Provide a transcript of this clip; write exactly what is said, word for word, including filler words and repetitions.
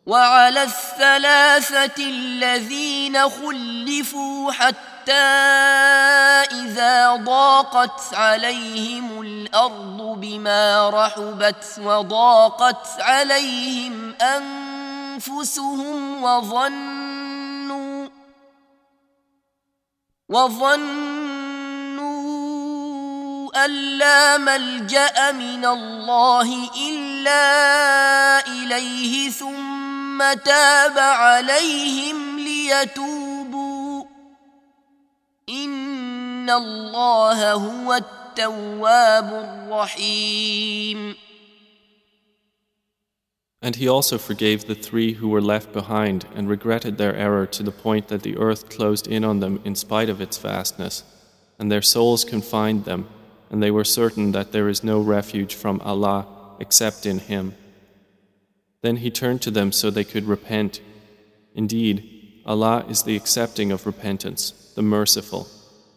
وعلى الثلاثة الذين خلفوا حتى إذا ضاقت عليهم الأرض بما رحبت وضاقت عليهم أنفسهم وظنوا وظنوا أن لا ملجأ من الله إلا إليه ثم تاب عليهم ليتوبوا إن الله هو التواب الرحيم. And he also forgave the three who were left behind and regretted their error to the point that the earth closed in on them in spite of its vastness, and their souls confined them, and they were certain that there is no refuge from Allah except in Him. Then he turned to them so they could repent. Indeed, Allah is the accepting of repentance, the merciful.